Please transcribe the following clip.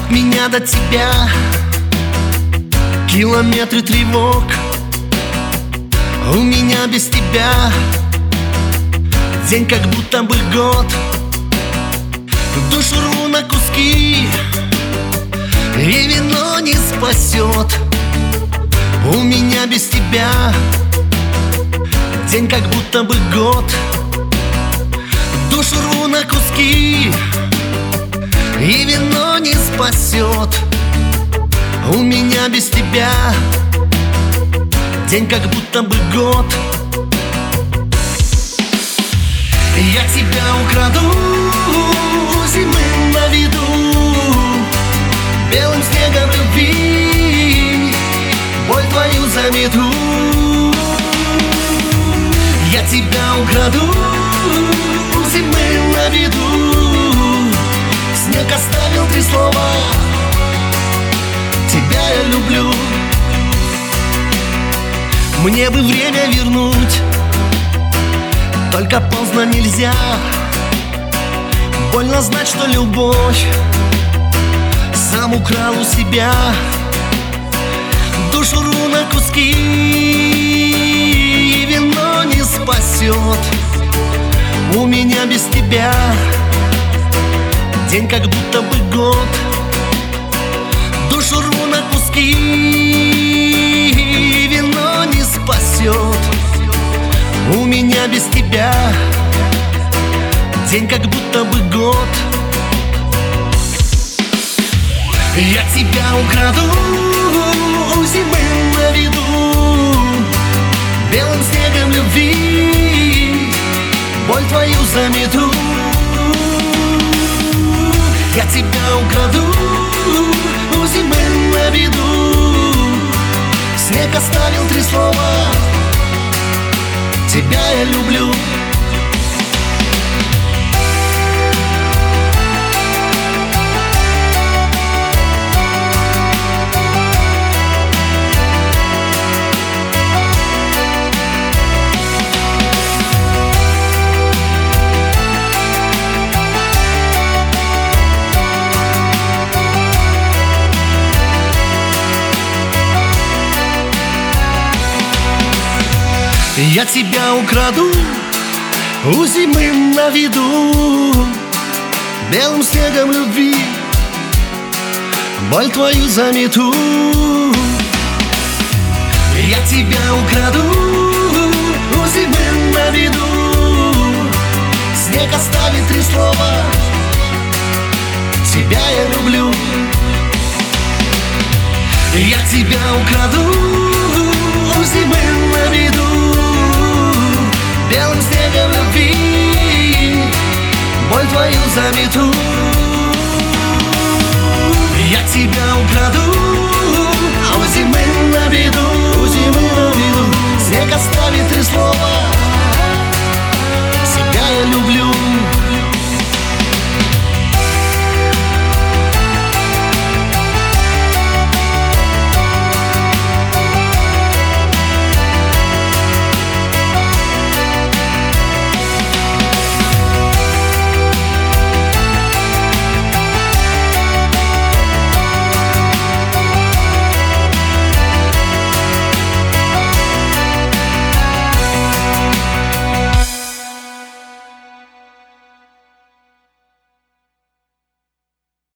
От меня до тебя километры тревог. У меня без тебя день как будто бы год. Душу рву на куски, и вино не спасет. У меня без тебя день как будто бы год. Душу рву на куски, и вино не спасет. У меня без тебя день как будто бы год. Я тебя украду, зимы на виду, белым снегом любви, боль твою замету. Я тебя украду, зимы на виду, снег оставил 3 слова: тебя я люблю. Мне бы время вернуть, только поздно нельзя. Больно знать, что любовь сам украл у себя. Душу рву на куски, и вино не спасет. У меня без тебя день как будто бы год. Душу рву на куски, и вино не спасет. У меня без тебя день как будто бы год. Я тебя украду, зимы на виду, белым снегом любви, боль твою замету. Я тебя украду, зимы на виду, снег оставил 3 слова: тебя я люблю. Я тебя украду, у зимы на виду, белым снегом любви, боль твою замету. Я тебя украду, у зимы на виду, снег оставит 3 слова: тебя я люблю. Я тебя украду, у зимы на виду, белым снегом любви, боль твою замету. Я тебя украду, у зимы на виду, снег оставит 3 слова: тебя я люблю.